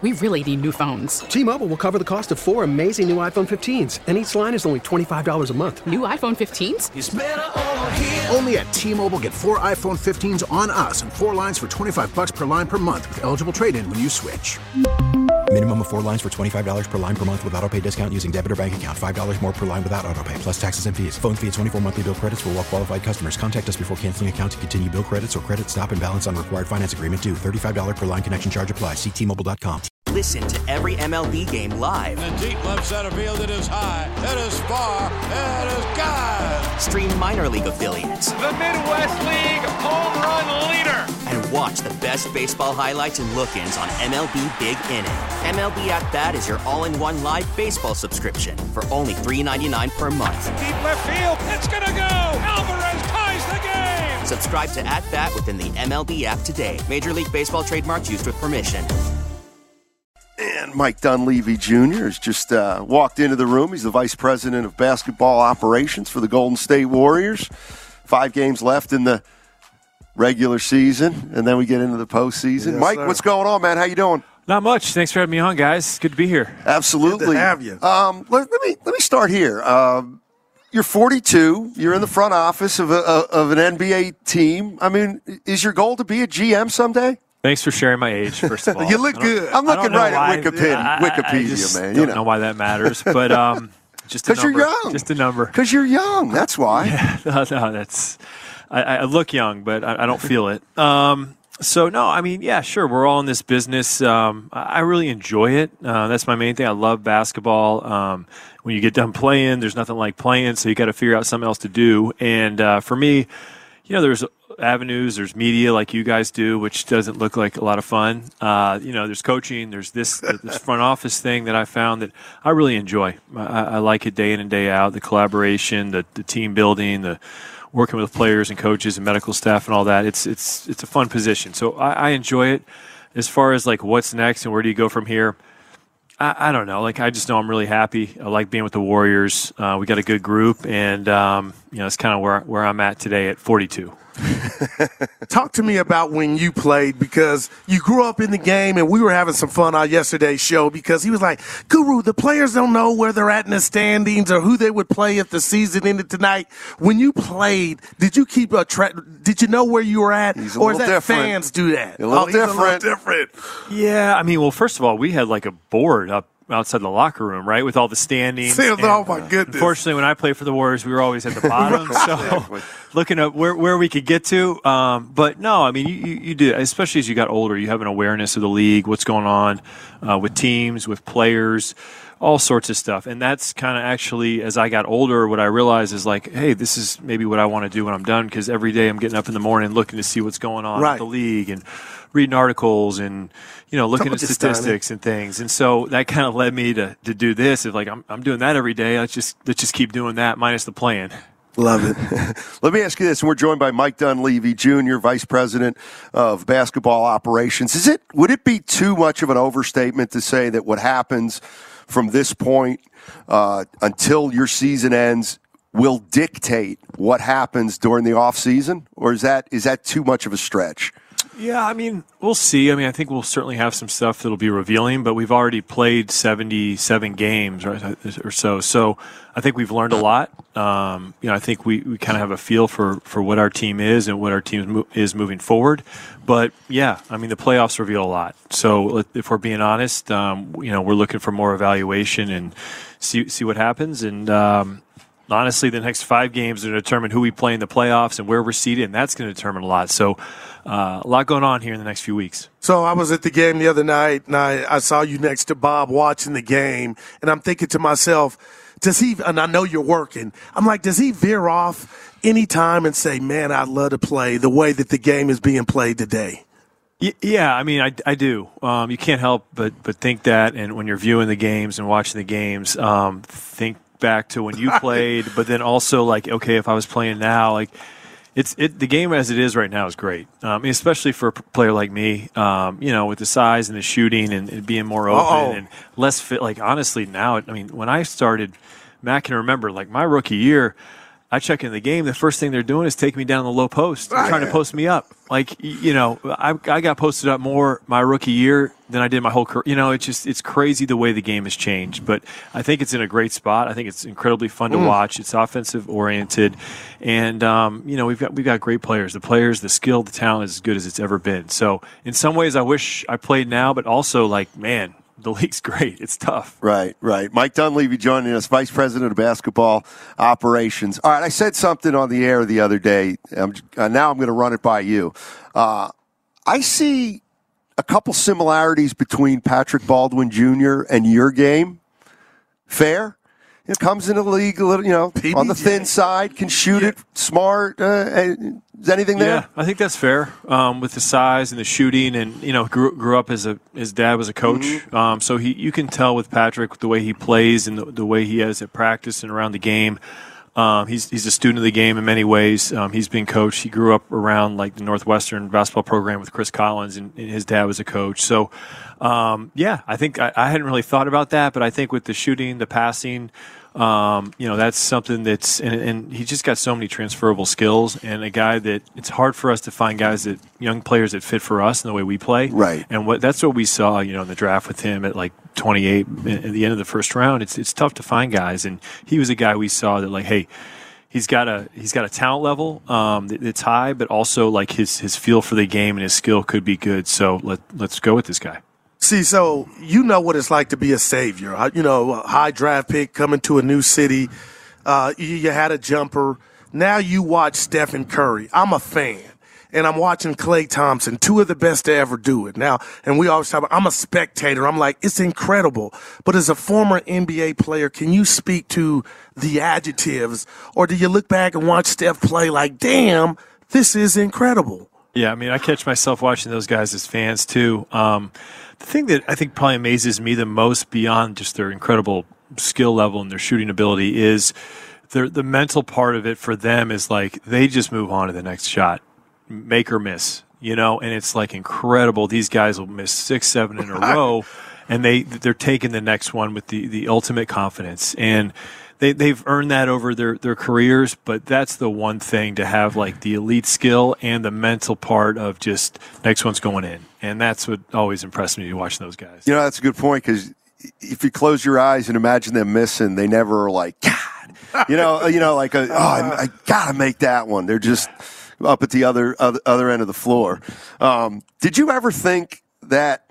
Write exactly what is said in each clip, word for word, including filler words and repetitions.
We really need new phones. T-Mobile will cover the cost of four amazing new iPhone fifteens, and each line is only twenty-five dollars a month. New iPhone fifteens? It's better over here. Only at T-Mobile, get four iPhone fifteens on us and four lines for twenty-five dollars per line per month with eligible trade-in when you switch. Minimum of four lines for twenty-five dollars per line per month with autopay discount using debit or bank account. five dollars more per line without autopay, plus taxes and fees. Phone fee at twenty-four monthly bill credits for well-qualified customers. Contact us before canceling account to continue bill credits or credit stop and balance on required finance agreement due. thirty-five dollars per line connection charge applies. See T Mobile dot com. Listen to every M L B game live. In the deep left center field, it is high, it is far, it is gone. Stream minor league affiliates. The Midwest League home run leader. And watch the best baseball highlights and look-ins on M L B Big Inning. M L B At Bat is your all-in-one live baseball subscription for only three dollars and ninety-nine cents per month. Deep left field, it's gonna go. Alvarez ties the game. Subscribe to At Bat within the M L B app today. Major League Baseball trademarks used with permission. And Mike Dunleavy Junior has just uh, walked into the room. He's the Vice President of Basketball Operations for the Golden State Warriors. Five games left in the regular season, and then we get into the postseason. Yes, Mike, sir. What's going on, man? How you doing? Not much. Thanks for having me on, guys. Good to be here. Absolutely. Good to have you. Um, let, let me let me start here. Um, you're forty-two. You're in the front office of a, of an N B A team. I mean, is your goal to be a G M someday? Thanks for sharing my age, first of all. You look good. I'm looking right why, at Wikipedia, I, Wikipedia I just man. Don't you know. know why that matters, but um, just because you're young. Just a number. Because you're young. That's why. Yeah, no, no, that's. I, I look young, but I, I don't feel it. Um, so no, I mean, yeah, sure. We're all in this business. Um, I, I really enjoy it. Uh, that's my main thing. I love basketball. Um, when you get done playing, there's nothing like playing, so you got to figure out something else to do. And uh, for me, you know, there's avenues, there's media like you guys do, which doesn't look like a lot of fun. Uh, you know, there's coaching, there's this this front office thing that I found that I really enjoy. I, I like it day in and day out, the collaboration, the, the team building, the working with players and coaches and medical staff and all that. It's it's it's a fun position. So I, I enjoy it. As far as like what's next and where do you go from here, I, I don't know. Like I just know I'm really happy. I like being with the Warriors. Uh, we got a good group, and um, you know, it's kind of where where I'm at today at forty-two. Talk to me about when you played, because you grew up in the game, and we were having some fun on yesterday's show because he was like, Guru, the players don't know where they're at in the standings or who they would play if the season ended tonight. When you played, did you keep a track? Did you know where you were at? He's a or is that different. fans do that? A little oh, different. A little different. Yeah, I mean, well, first of all, we had like a board up outside the locker room, right, with all the standings. See, oh, my goodness. Unfortunately, when I played for the Warriors, we were always at the bottom, so looking at where, where we could get to. Um, but, no, I mean, you, you, you do, especially as you got older, you have an awareness of the league, what's going on uh, with teams, with players, all sorts of stuff. And that's kind of actually, as I got older, what I realized is like, hey, this is maybe what I want to do when I'm done, because every day I'm getting up in the morning looking to see what's going on right. with the league and reading articles and, you know, looking at statistics and things. And so that kind of led me to, to do this. If like I'm I'm doing that every day, let's just let's just keep doing that minus the playing. Love it. Let me ask you this, and we're joined by Mike Dunleavy Junior, Vice President of Basketball Operations. Is it would it be too much of an overstatement to say that what happens from this point uh, until your season ends will dictate what happens during the off season, or is that is that too much of a stretch? Yeah, I mean, we'll see. I mean, I think we'll certainly have some stuff that'll be revealing, but we've already played seventy-seven games, right, or so. So I think we've learned a lot. Um, you know, I think we, we kind of have a feel for, for what our team is and what our team mo- is moving forward. But, yeah, I mean, the playoffs reveal a lot. So if we're being honest, um, you know, we're looking for more evaluation and see see what happens. And, um, honestly, the next five games are going to determine who we play in the playoffs and where we're seated, and that's going to determine a lot. So uh, a lot going on here in the next few weeks. So I was at the game the other night, and I, I saw you next to Bob watching the game, and I'm thinking to myself, does he, and I know you're working, I'm like, does he veer off any time and say, man, I'd love to play the way that the game is being played today? Yeah, I mean, I, I do. Um, you can't help but, but think that, and when you're viewing the games and watching the games, um, think back to when you played, but then also like, okay, if I was playing now, like it's it the game as it is right now is great, um, especially for a player like me, um, you know, with the size and the shooting and, and being more open Uh-oh. and less fit. Like honestly, now, I mean, when I started, Matt can remember, like my rookie year, I check in the game, the first thing they're doing is taking me down the low post. They're trying to post me up. Like, you know, I, I got posted up more my rookie year than I did my whole career. You know, it's just it's crazy the way the game has changed. But I think it's in a great spot. I think it's incredibly fun to Mm. watch. It's offensive oriented, and um, you know, we've got we've got great players. The players, the skill, the talent is as good as it's ever been. So in some ways, I wish I played now, but also like, man, the league's great. It's tough. Right, right. Mike Dunleavy joining us, Vice President of Basketball Operations. All right, I said something on the air the other day. I'm, uh, now I'm going to run it by you. Uh, I see a couple similarities between Patrick Baldwin Junior and your game. Fair? It comes in the league a little, you know, P B J. on the thin side, can shoot Yeah. it, smart. Uh, is anything there? Yeah, I think that's fair um, with the size and the shooting, and you know, grew, grew up as a his dad was a coach, Mm-hmm. um, so he you can tell with Patrick the way he plays and the, the way he has at practice and around the game. Um, he's he's a student of the game in many ways. Um, he's been coached. He grew up around like the Northwestern basketball program with Chris Collins, and, and his dad was a coach. So, um, yeah, I think I, I hadn't really thought about that, but I think with the shooting, the passing. Um, you know, that's something that's, and, and he just got so many transferable skills, and a guy that it's hard for us to find guys that young players that fit for us and the way we play. Right. And what that's what we saw, you know, in the draft with him at like twenty-eight at the end of the first round. It's it's tough to find guys, and he was a guy we saw that like, hey, he's got a he's got a talent level um, that's high, but also like his his feel for the game and his skill could be good. So let let's go with this guy. See, so you know what it's like to be a savior. Uh, You know, a high draft pick coming to a new city. Uh, you, you had a jumper. Now you watch Stephen Curry. I'm a fan. And I'm watching Klay Thompson, two of the best to ever do it. Now, and we always talk about, I'm a spectator. I'm like, it's incredible. But as a former N B A player, can you speak to the adjectives? Or do you look back and watch Steph play like, damn, this is incredible? Yeah, I mean, I catch myself watching those guys as fans too. Um, the thing that I think probably amazes me the most beyond just their incredible skill level and their shooting ability is their, the mental part of it for them is like they just move on to the next shot, make or miss, you know, and it's like incredible. These guys will miss six, seven in a row, and they, they're taking the next one with the, the ultimate confidence. And They, they've earned that over their, their careers, but that's the one thing to have, like the elite skill and the mental part of just next one's going in. And that's what always impressed me watching those guys. You know, that's a good point because if you close your eyes and imagine them missing, they never are like, God, you know, you know, like, a, oh, I, I got to make that one. They're just up at the other other, other end of the floor. Um, did you ever think that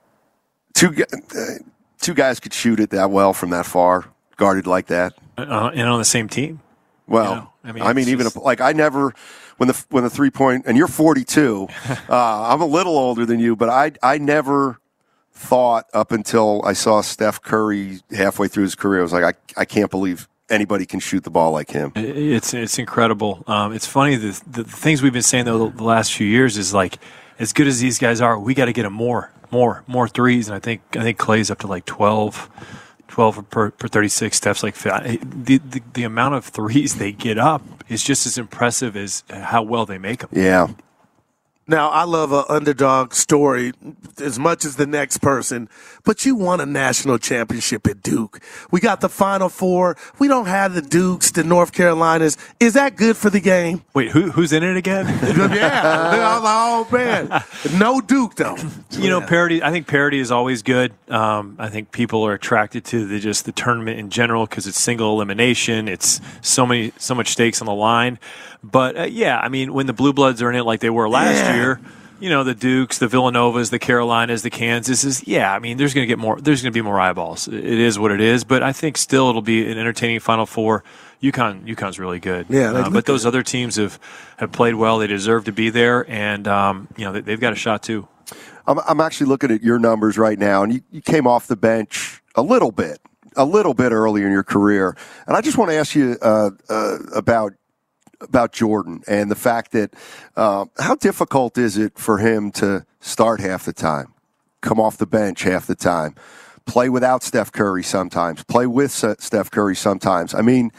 two, uh, two guys could shoot it that well from that far, guarded like that? Uh, and on the same team. Well, you know, I mean, I mean even just... if, like I never when the when the three point and you're forty-two, uh, I'm a little older than you, but I I never thought up until I saw Steph Curry halfway through his career, I was like, I I can't believe anybody can shoot the ball like him. It's it's incredible. Um, it's funny the, the things we've been saying though the last few years is like as good as these guys are, we got to get them more, more, more threes, and I think I think Klay's up to like twelve. twelve per, per thirty-six, Steph's like the, the the amount of threes they get up is just as impressive as how well they make them. Yeah. Now, I love an underdog story as much as the next person, but you won a national championship at Duke. We got the Final Four. We don't have the Dukes, the North Carolinas. Is that good for the game? Wait, who who's in it again? Yeah. Oh, man. No Duke, though. You know, parity. I think parity is always good. Um, I think people are attracted to the just the tournament in general because it's single elimination. It's so many, so much stakes on the line. But uh, yeah, I mean, when the Blue Bloods are in it like they were last Yeah. year, you know, the Dukes, the Villanovas, the Carolinas, the Kansases. Yeah, I mean, there's going to get more. There's going to be more eyeballs. It is what it is. But I think still it'll be an entertaining Final Four. UConn, UConn's really good. Yeah, uh, but those good. Other teams have, have played well. They deserve to be there, and um, you know, they, they've got a shot too. I'm, I'm actually looking at your numbers right now, and you, you came off the bench a little bit, a little bit earlier in your career, and I just want to ask you uh, uh, about. about Jordan and the fact that uh, how difficult is it for him to start half the time, come off the bench half the time, play without Steph Curry sometimes, play with Steph Curry sometimes? I mean,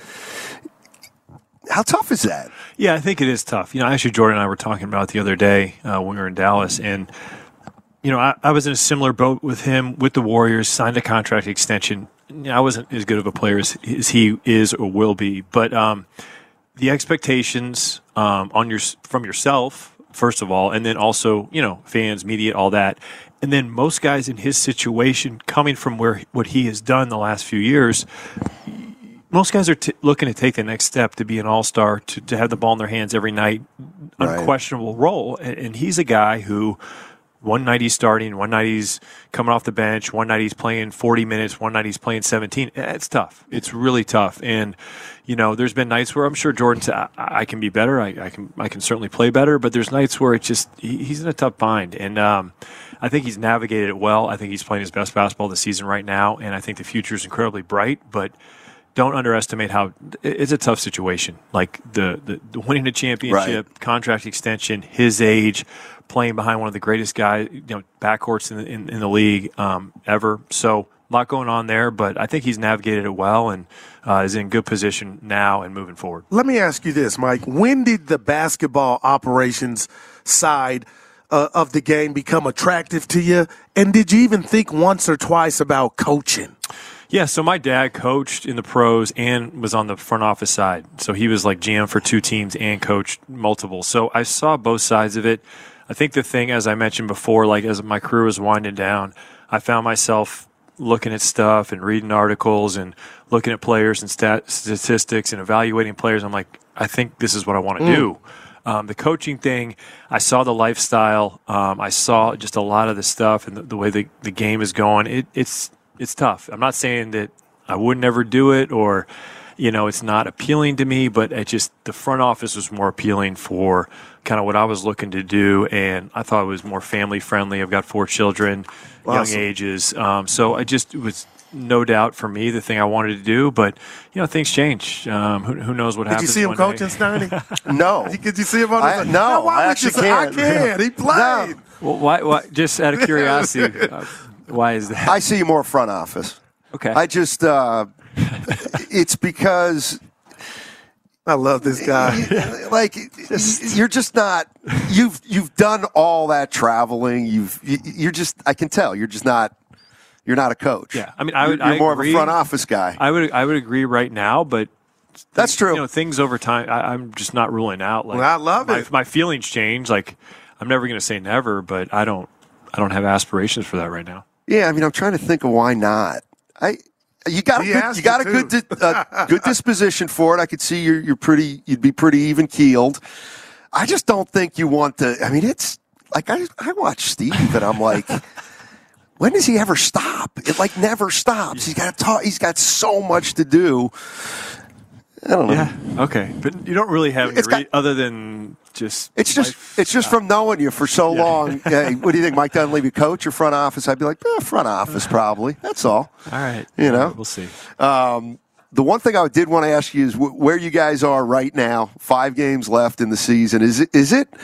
how tough is that? Yeah, I think it is tough. You know, actually, Jordan and I were talking about it the other day uh, when we were in Dallas, and you know, I, I was in a similar boat with him with the Warriors, signed a contract extension. You know, I wasn't as good of a player as, as he is or will be, but um, the expectations um, on your from yourself, first of all, and then also, you know, fans, media, all that. And then most guys in his situation, coming from where what he has done the last few years, most guys are t- looking to take the next step to be an all-star, to, to have the ball in their hands every night, right. unquestionable role. And, and he's a guy who one night he's starting, one night he's coming off the bench, one night he's playing forty minutes, one night he's playing seventeen. It's tough. It's really tough. And, you know, there's been nights where I'm sure Jordan said, I, I can be better. I, I can I can certainly play better. But there's nights where it's just he, he's in a tough bind. And um, I think he's navigated it well. I think he's playing his best basketball this season right now. And I think the future is incredibly bright. But don't underestimate how it's a tough situation. Like the, the, the winning a championship, right. contract extension, his age, playing behind one of the greatest guys, you know, backcourts in the, in, in the league um, ever. So a lot going on there, but I think he's navigated it well and uh, is in good position now and moving forward. Let me ask you this, Mike. When did the basketball operations side uh, of the game become attractive to you? And did you even think once or twice about coaching? Yeah, so my dad coached in the pros and was on the front office side. So he was like G M for two teams and coached multiple. So I saw both sides of it. I think the thing, as I mentioned before, like as my career was winding down, I found myself looking at stuff and reading articles and looking at players and stat- statistics and evaluating players. I'm like, I think this is what I want to mm. do. Um, the coaching thing, I saw the lifestyle. Um, I saw just a lot of the stuff and the, the way the, the game is going. It, it's it's tough. I'm not saying that I would never do it or, you know, it's not appealing to me, but it just the front office was more appealing for kind of what I was looking to do, and I thought it was more family friendly. I've got four children, awesome. young ages, um, so I just it was no doubt for me the thing I wanted to do. But you know, things change. Um, who, who knows what Did happens? Did you see him coaching, Steiny? No. Did you see him on the I, No, no, I actually can't. I can. He played. No. Well, why, why? Just out of curiosity, uh, why is that? I see you more front office. Okay. I just uh, it's because. I love this guy. Like you're just not. You've you've done all that traveling. You've you're just. I can tell you're just not. You're not a coach. Yeah, I mean, I would. You're, you're I more agree. of a front office guy. I would. I would agree right now, but that's true. You know, things over time. I, I'm just not ruling out. Like well, I love my, it. My feelings change. Like I'm never going to say never, but I don't. I don't have aspirations for that right now. Yeah, I mean, I'm trying to think of why not. I. You got a good, you got a good, di- uh, good disposition for it. I could see you're, you're pretty, you'd be pretty even keeled. I just don't think you want to. I mean, it's like I, I watch Steve and I'm like, when does he ever stop? It like never stops. He's got to talk. He's got so much to do. I don't know. Yeah. Okay, but you don't really have any It's got- re- other than just. It's just, life. it's just from knowing you for so Yeah. long. Hey, what do you think, Mike Dunleavy, coach or front office? I'd be like, eh, front office probably. That's all. All right. You know, we'll see. Um, the one thing I did want to ask you is wh- where you guys are right now. Five games left in the season. Is it is it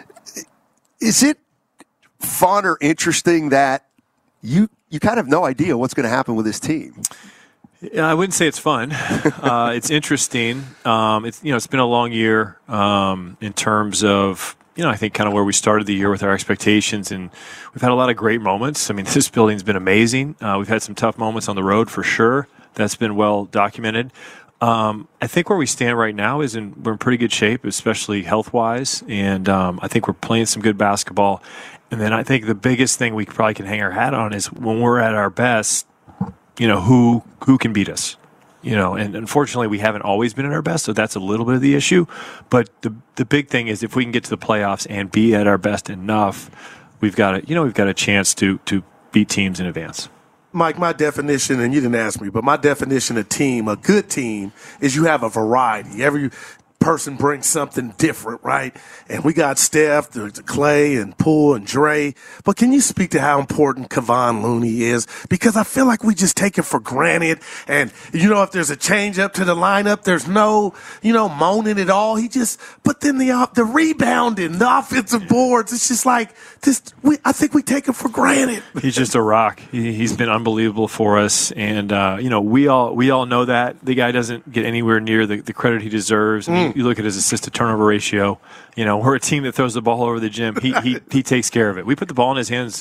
is it fun or interesting that you you kind of have no idea what's going to happen with this team? Yeah, I wouldn't say it's fun. uh, it's interesting. Um, it's you know it's been a long year um, in terms of you know I think kind of where we started the year with our expectations, and we've had a lot of great moments. I mean, this building's been amazing. Uh, we've had some tough moments on the road for sure. That's been well documented. Um, I think where we stand right now is in we're in pretty good shape, especially health wise, and um, I think we're playing some good basketball. And then I think the biggest thing we probably can hang our hat on is when we're at our best. You know, who who can beat us? You know, and unfortunately we haven't always been at our best, so that's a little bit of the issue. But the the big thing is if we can get to the playoffs and be at our best enough, we've got a you know, we've got a chance to to beat teams in advance. Mike, my definition, and you didn't ask me, but my definition of team, a good team, is you have a variety. Every person brings something different, right? And we got Steph, the, the Clay, and Poole, and Dre. But can you speak to how important Kevon Looney is? Because I feel like we just take it for granted. And, you know, if there's a change up to the lineup, there's no, you know, moaning at all. He just, but then the uh, the rebounding, the offensive boards, it's just like, this. We, I think we take it for granted. He's just a rock. He, he's been unbelievable for us. And, uh, you know, we all we all know that. The guy doesn't get anywhere near the, the credit he deserves. I mean, you look at his assist-to-turnover ratio. You know, we're a team that throws the ball all over the gym. He he he takes care of it. We put the ball in his hands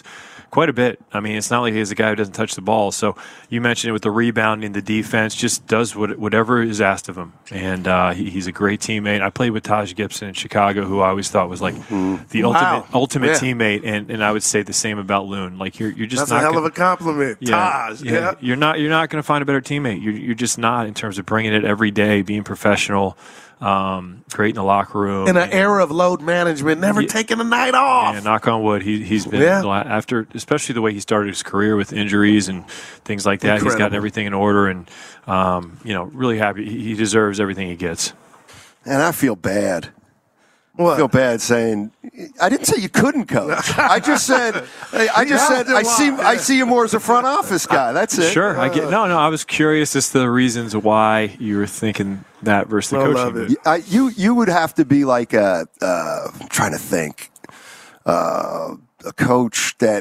quite a bit. I mean, it's not like he's a guy who doesn't touch the ball. So you mentioned it with the rebounding, the defense, just does what, whatever is asked of him. And uh, he, he's a great teammate. I played with Taj Gibson in Chicago, who I always thought was like the Wow. ultimate ultimate Yeah. teammate. And, and I would say the same about Loon. Like you're you're just That's not a hell gonna, of a compliment, yeah, Taj. yeah, Yeah. you're not you're not going to find a better teammate. You're you're just not in terms of bringing it every day, being professional. Um, great in the locker room. In an era of load management, never Yeah. taking a night off. And knock on wood, he, he's been Yeah. after, especially the way he started his career with injuries and things like that. He's Incredible. gotten everything in order, and um, you know, really happy. He, he deserves everything he gets. And I feel bad. What? I feel bad saying I didn't say you couldn't coach. I just said I just said I see I see you more as a front office guy. That's it. Sure, I get. No, no, I was curious as to the reasons why you were thinking that versus the I coaching. love it. bit. I, you you would have to be like a uh, I'm trying to think uh, a coach that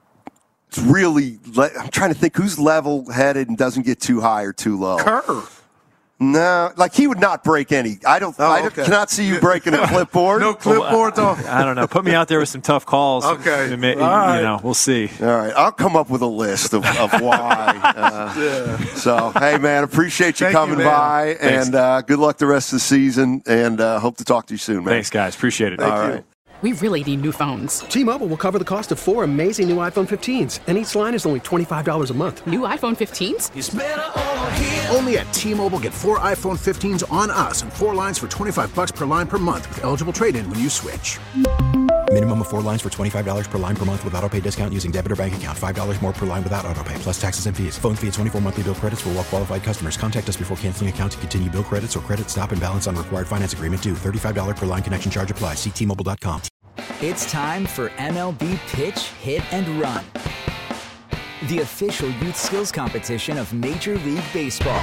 really le- I'm trying to think who's level headed and doesn't get too high or too low. Kerr. No, like he would not break any. I don't. Oh, I don't, okay. cannot see you breaking a clipboard. No clipboards on. I don't know. Put me out there with some tough calls. Okay. And ma- All right. You know, we'll see. All right, I'll come up with a list of, of why. Uh, So, hey, man, appreciate you Thank you, coming man. by, Thanks. and uh, good luck the rest of the season, and uh, hope to talk to you soon, man. Thanks, guys. Appreciate it. All right. We really need new phones. T-Mobile will cover the cost of four amazing new iPhone fifteens, and each line is only twenty-five dollars a month. New iPhone fifteens? Only at T-Mobile, get four iPhone fifteens on us and four lines for twenty-five bucks per line per month with eligible trade-in when you switch. Minimum of four lines for twenty-five dollars per line per month with autopay discount using debit or bank account. five dollars more per line without autopay, plus taxes and fees. Phone fee at twenty-four monthly bill credits for well-qualified customers. Contact us before canceling account to continue bill credits or credit stop and balance on required finance agreement due. thirty-five dollars per line connection charge applies. See T Mobile dot com. It's time for M L B Pitch, Hit, and Run, the official youth skills competition of Major League Baseball.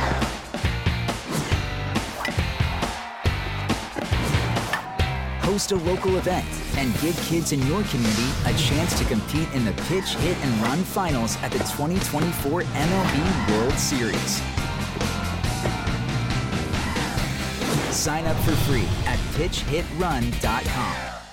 Host a local event and give kids in your community a chance to compete in the Pitch, Hit, and Run finals at the twenty twenty-four M L B World Series. Sign up for free at pitch hit run dot com.